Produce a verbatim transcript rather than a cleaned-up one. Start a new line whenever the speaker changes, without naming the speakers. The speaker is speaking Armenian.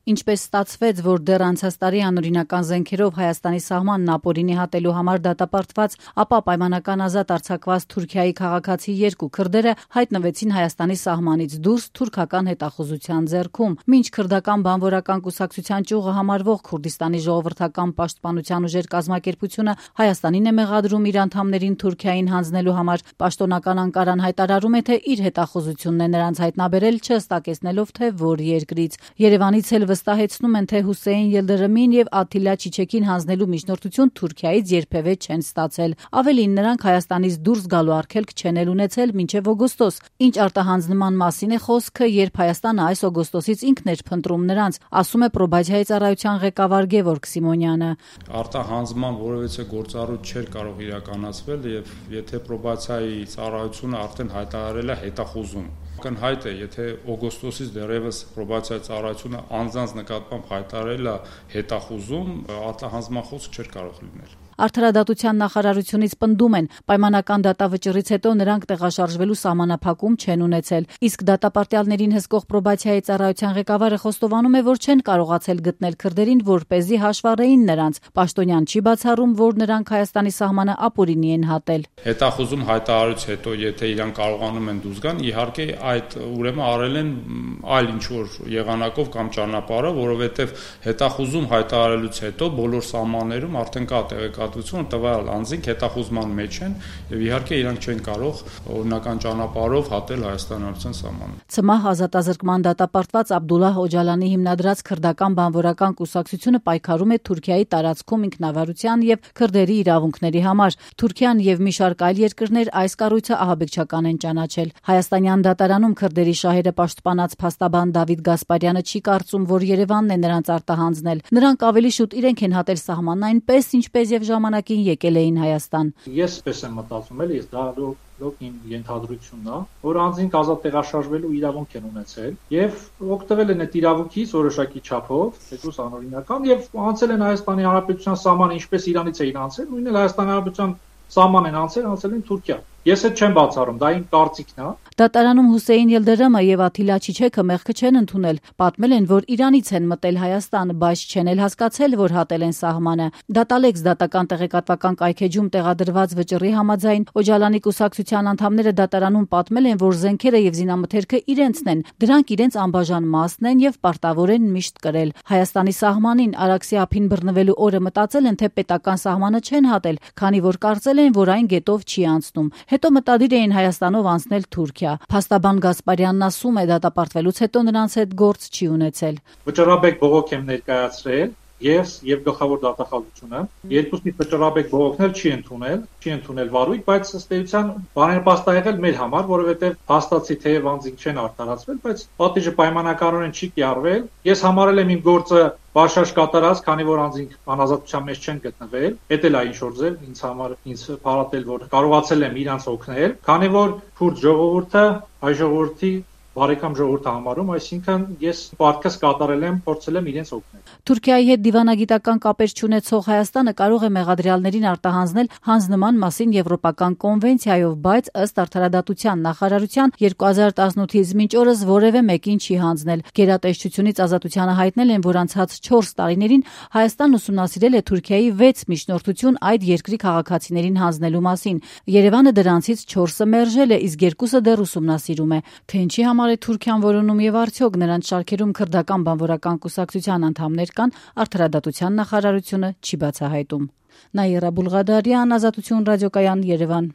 Ինչպես ստացվեց, որ դեռ անցած տարի անօրինական զենքերով Հայաստանի սահմանն ապօրինի հատելու համար դատապարտված, ապա պայմանական ազատ արձակված Թուրքիայի քաղաքացի երկու քրդերը հայտնվեցին Հայաստանի սահմանից դուրս թուրքական հետախուզության ձեռքում։ Մինչ քրդական բանվորական կուսակցության ճյուղը համարվող Քուրդիստանի ժողովրդական պաշտպանության ուժեր կազմակերպությունը Հայաստանին է մեղադրում իր անդամներին Թուրքիային հանձնելու համար, պաշտոնական Անկարան հայտարարում է, թե իր հետախուզությունն է նրանց հայտնաբերել, չհստակեցնելով թե որ երկրից։ Երևանից էլ վստահեցնում են, թե Հուսեյն Ելդրմին եւ Աթիլա Չիչեքին հանձնելու միջնորդություն Թուրքիայից երբևէ չեն ստացել։ Ավելին, նրանք Հայաստանից դուրս գալու արգելք չեն էլ ունեցել մինչև օգոստոս։ Ինչ արտահանձնման մասին է խոսքը, երբ Հայաստանը այս օգոստոսից ինքն էր փնտրում նրանց, ասում է Պրոբացիայի ծառայության ղեկավար Գևորգ Սիմոնյանը։
Արտահանձնման որևէ գործառույթ չէր կարող իրականացվել, եւ եթե Պրոբացիայի ծառայությունը արդեն հայտարարել է հետախուզում։ Ակնհայտ է, եթե օգոստոսից դեռևս Պրոբացիայի ծառայությունը անձանց նկատմամբ հայտարարել է հետախուզում, արտահանձնման խոսք չէր կարող լինել։
Արդարադատության նախարարությունից պնդում են, պայմանական դատավճռից հետո նրանք տեղաշարժվելու սահմանափակում չեն ունեցել, իսկ դատապարտյալներին հսկող Պրոբացիայի ծառայության ղեկավարը խոստովանում է, որ չեն կարողացել գտնել քրդերին, որպեսզի հաշվառեին նրանց։ Պաշտոնյան չի բացառում, որ նրանք Հայաստանի սահմանը ապօրինի են հատել։
Հետախուզում հայտարարից հետո, եթե իրանք կարողանում են դուրս գան, իհարկե այդ ուրեմն արել են այլ ինչ-որ եղանակով կամ ճանապարհով, որովհետև հետախուզում հայտարարելուց հետո բոլոր սահմաններում արդեն կա տեղեկատվություն, տվյալ անձինք հետախուզման մեջ են եւ իհարկե իրանք չեն կարող օրինական ճանապարհով հատել Հայաստանի Հանրապետության սահմանը։
ՑՄՀ ազատազրկման դատապարտված Աբդուլլահ Օջալանի հիմնադրած քրդական բանվորական կուսակցությունը պայքարում է Թուրքիայի տարածքում ինքնավարության եւ քրդերի իրավունքների համար։ Թուրքիան եւ մի շարք այլ երկրներ այս կառույցը ահաբեկչական են ճանաչել։ Հայաստանյան դատարանում քրդերի շահերը պաշտպանած փաստաբան Դավիթ Գասպարյանը չի կարծում, որ Երևանն է նրանց արտահանձնել։ Նրանք ավելի շուտ իրենք են հատել սահմանն այնպես, ինչպես եւ ժամանակին եկել էին Հայաստան։
Ես պես եմ մտածում, էլի, ես դա լոկ իմ ենթադրությունն է, որ անձինք ազատ տեղաշարժվելու իրավունք են ունեցել եւ օգտվել են այդ իրավունքից որոշակի չափով, դեպուս անօրինական եւ անցել են Հայաստանի Հանրապետության սահմանը, ինչպես Իրանից էին անցել, նույնն էլ Հայաստանի Հանրապետության սահման են անցել, անցել են Թուրքիա։ Ես էլ չեմ բացառում, դա իմ կարծիքն է։
Դատարանում Հուսեյն Ելդրմը եւ Աթիլա Չիչեքը մեղքը չեն ընդունել, պատմել են, որ Իրանից են մտել Հայաստան, բայց չեն էլ հասկացել, որ հատել են սահմանը։ Դատալեքս դատական տեղեկատվական կայքեջում տեղադրված վճռի համաձայն Օջալանի կուսակցության անդամները դատարանում պատմել են, որ զենքերը եւ զինամթերքը իրենցն են, դրանք իրենց անբաժան մասն են եւ պարտավոր են միշտ կրել։ Հայաստանի սահմանին Արաքսի ափին բռնվելու օրը մտածել են, թե պետական սահմանը չեն հատել, քանի որ կարծել են, որ այն գետով չի անցնում։ Հետո մտադիր էին Հայաստանով անցնել Թուրքիա։ Փաստաբան Գասպարյանն ասում է, դատապարտվելուց հետո նրանց հետ գործ չի ունեցել։
Վճռաբեկ բողոք եմ ներկայացրել, ես եւ գլխավոր դատախազությունը, երկուսի վճռաբեկ բողոքն էլ չի ընդունել, չի ընդունել վարույթ, բայց ըստ էության բաներպաստ ա եղել մեր համար, որովհետեւ հաստատի թեև անձինք չեն արտարացվել, բայց պատիժը պայմանականորեն չի կիրառվել։ Ես համարել եմ իմ գործը բաշաշ կատարած, քանի որ անձինք անազատության մեջ չեն գտնվել, դա էլ է ինչ որ ձև ինձ համար ինձ փառատել, որ կարողացել եմ իրանց օգնել, քանի որ քուրդ ժողովուրդը հայ ժողովրդի բարեկամ ժողովուրդը համարում, այսինքն ես պարտքս կատարել եմ, փորձել եմ իրենց օգնել։
Թուրքիայի հետ դիվանագիտական կապեր չունեցող Հայաստանը կարող է մեղադրյալներին արտահանձնել հանձնման մասին եվրոպական կոնվենցիայով, բայց ըստ Արդարադատության նախարարության երկու հազար տասնութից մինչ օրս որևէ մեկին չի հանձնել։ Գերատեսչությունից Ազատությանը հայտնել են, որ անցած չորս տարիներին Հայաստանն ուսումնասիրել է Թուրքիայի վեց միջնորդություն այդ երկրի քաղաքացիներին հանձնելու մասին։ Երևանը դրանցից չորսը մերժել է, իսկ երկուսը դեռ ուսումնասիրում է։ Թե ինչի համար է Թուրքիան որոնում եւ արդյոք նրանց շարքերում քրդական բանվորական կուսակցության անդամներ կան, Արդարադատության նախարարությունը չի բացահայտում։ Նաիրա Բուլղադարյան, Ազատություն ռադիոկայան, Երևան։